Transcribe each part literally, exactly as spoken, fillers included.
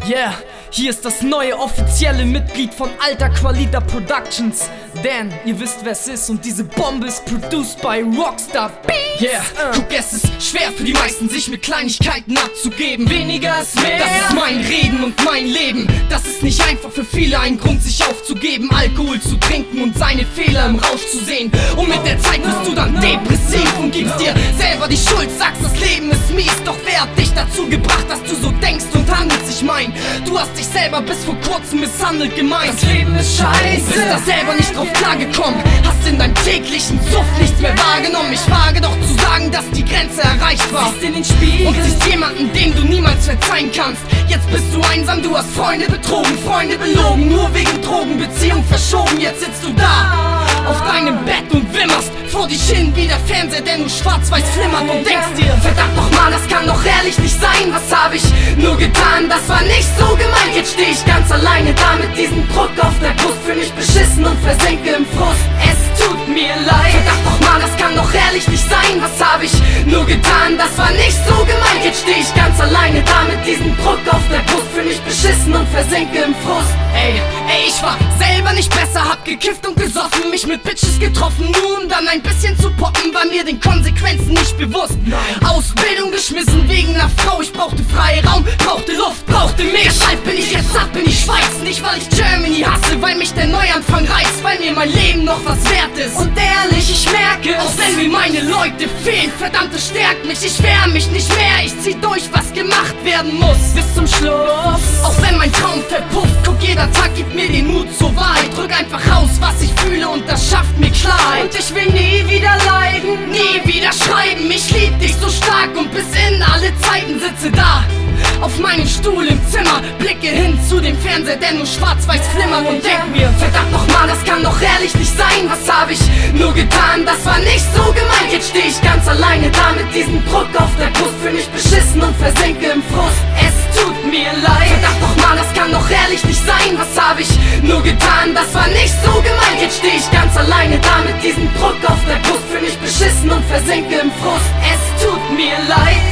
Yeah, hier ist das neue offizielle Mitglied von Alta Qualita Productions. Denn ihr wisst, wer es ist und diese Bombe ist produced by Rockstar Beats. Yeah, guck, es ist schwer für die meisten, sich mit Kleinigkeiten abzugeben. Weniger ist mehr. Das ist mein Reden und mein Leben. Das ist nicht einfach für viele ein Grund, sich aufzugeben, Alkohol zu trinken und seine Fehler im Rausch zu sehen. Und mit der Zeit wirst du dann depressiv und gibst dir selber die Schuld, sagst, das Leben ist mies. Doch wer hat dich dazu gebracht, dass du so denkst und handelst? Ich mein, du hast dich selber bis vor kurzem misshandelt gemeint. Das Leben ist scheiße. Bist da selber nicht drauf klargekommen, hast in deinem täglichen Suff nichts mehr wahrgenommen. Ich wage doch zu sagen, dass die Grenze erreicht war. Siehst in den Spiegel und siehst jemanden, dem du niemals verzeihen kannst. Jetzt bist du einsam, du hast Freunde betrogen, Freunde belogen, nur wegen Drogen, Beziehung verschoben. Jetzt sitzt du da auf deinem Bett und wimmerst vor dich hin wie der Fernseher, der nur schwarz-weiß flimmert und denkst dir, verdammt nochmal, das kann doch ehrlich nicht sein. Was hab ich nur getan? Das war nicht so gemeint. Jetzt steh ich ganz alleine da mit diesem Druck auf der Brust, fühl mich beschissen und versinke im Frust. Es tut mir leid, verdammt nochmal, das kann doch ehrlich nicht sein. Was hab ich nur getan? Das war nicht so gemeint. Jetzt steh ich ganz alleine da mit diesem Druck auf der Brust, fühl mich beschissen und versinke im Frust. Ey, ey, ich war selber nicht besser, hab gekifft und gesoffen, mich mit Bitches getroffen, nur um dann ein bisschen zu poppen, war mir den Konsequenzen nicht bewusst. Nein. Ausbildung geschmissen wegen einer Frau, ich brauchte Freiraum, brauchte Luft, brauchte mich. Deshalb bin ich jetzt ab in die Schweiz, nicht weil ich Germany hasse, weil mich der Neuanfang reißt, weil mir mein Leben noch was wert ist. Und ehrlich, ich merke, auch wenn mir meine Leute fehlen, verdammt, es stärkt mich, ich wehr mich nicht mehr, ich zieh durch, was gemacht werden muss, bis zum Schluss. Auch wenn mein Traum verpufft, guck, jeder Tag gibt mir den Mut zur Wahrheit, drück einfach raus, was ich fühle und das schafft mir Klarheit. Und ich will nie wieder leiden, nie wieder schreiben, ich lieb dich so stark und bis in alle Zeiten sitze da auf meinem Stuhl im Zimmer, blicke hin zu dem Fernseher, der nur schwarz-weiß flimmert und denk mir, verdammt nochmal, das kann doch ehrlich nicht sein. Was hab ich nur getan? Das war nicht so gemeint. Jetzt steh ich ganz alleine da mit diesem Druck auf der Brust, fühl mich beschissen und versinke im Frust. Es tut mir leid, verdammt nochmal, das kann doch ehrlich nicht sein. Was hab ich nur getan? Das war nicht so gemeint. Jetzt steh ich ganz alleine da mit diesem Druck auf der Brust, fühl mich beschissen und versinke im Frust. Es tut mir leid.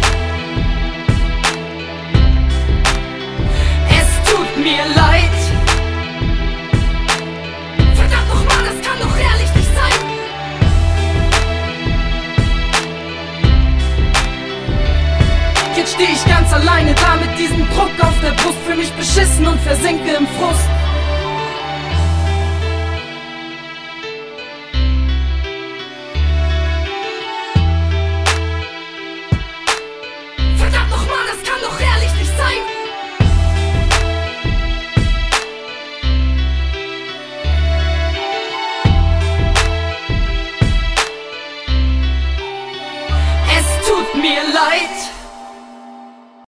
Mir leid. Verdammt nochmal, das kann doch ehrlich nicht sein. Jetzt steh ich ganz alleine da mit diesem Druck auf der Brust, fühl mich beschissen und versinke im Frust. Verdammt nochmal, das kann doch ehrlich nicht sein. Tut mir leid.